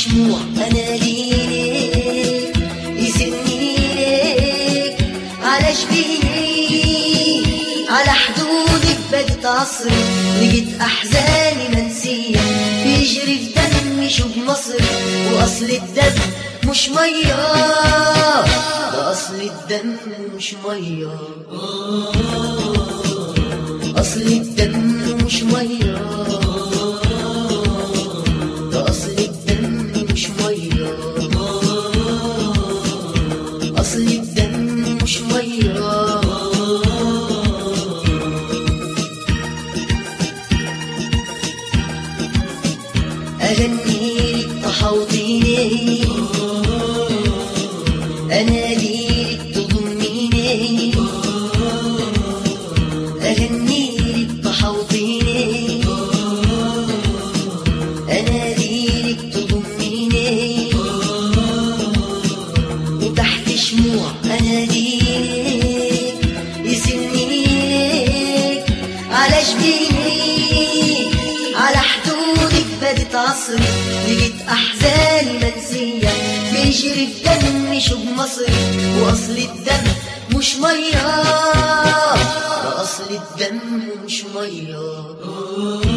شموع اناديلك يسني لك على جبيني، على حدودك بدت عصري، لقيت احزاني منسيه بيجري في دمي شو بمصري، واصل الدم مش ميه، ده اصل الدم مش ميه، اصل الدم مش ميه، ده اصل الدم مش ميه، اصل الدم مش ميه. أغنيلك تحوطيني، أناديلك تضميني، أغنيلك تحوطيني، أناديلك تضميني، وتحت شموع أناديلك يسنيلك على جبيني، على حدودك بدت عصري، لقيت احزاني منسيه بيجري في دمي شو بمصري، واصل الدم مش ميه، ده اصل الدم مش ميه.